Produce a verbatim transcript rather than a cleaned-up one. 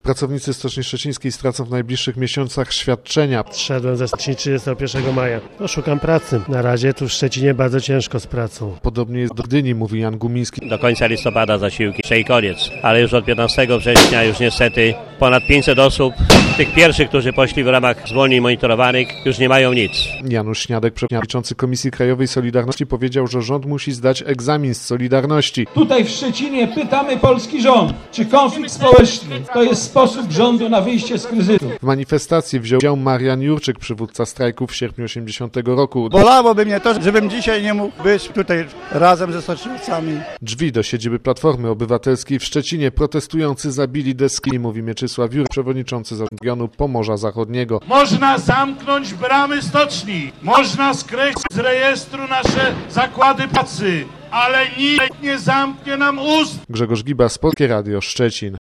Pracownicy Stoczni Szczecińskiej stracą w najbliższych miesiącach świadczenia. Szedłem ze stoczni trzydziestego pierwszego maja. No, szukam pracy. Na razie tu w Szczecinie bardzo ciężko z pracą. Podobnie jest do Gdyni, mówi Jan Gumiński. Do końca listopada zasiłki, i koniec. Ale już od piętnastego września już niestety ponad pięćset osób, tych pierwszych, którzy poszli w ramach zwolnień monitorowanych, już nie mają nic. Janusz Śniadek, przewodniczący Komisji Krajowej Solidarności, powiedział, że rząd musi zdać egzamin z Solidarności. Tutaj w Szczecinie pytamy polski rząd, czy konflikt społeczny to jest sposób rządu na wyjście z kryzysu. W manifestacji wziął udział Marian Jurczyk, przywódca strajku w sierpniu osiemdziesiątego roku. Bolałoby mnie to, żebym dzisiaj nie mógł być tutaj razem ze stoczniowcami. Drzwi do siedziby Platformy Obywatelskiej w Szczecinie protestujący zabili deski, mówi Mieczysław Jurek, przewodniczący zarządu regionu Pomorza Zachodniego. Można zamknąć bramy stoczni, można skreślić z rejestru nasze zakłady pracy, ale nikt nie zamknie nam ust. Grzegorz Gibas, Polskie Radio Szczecin.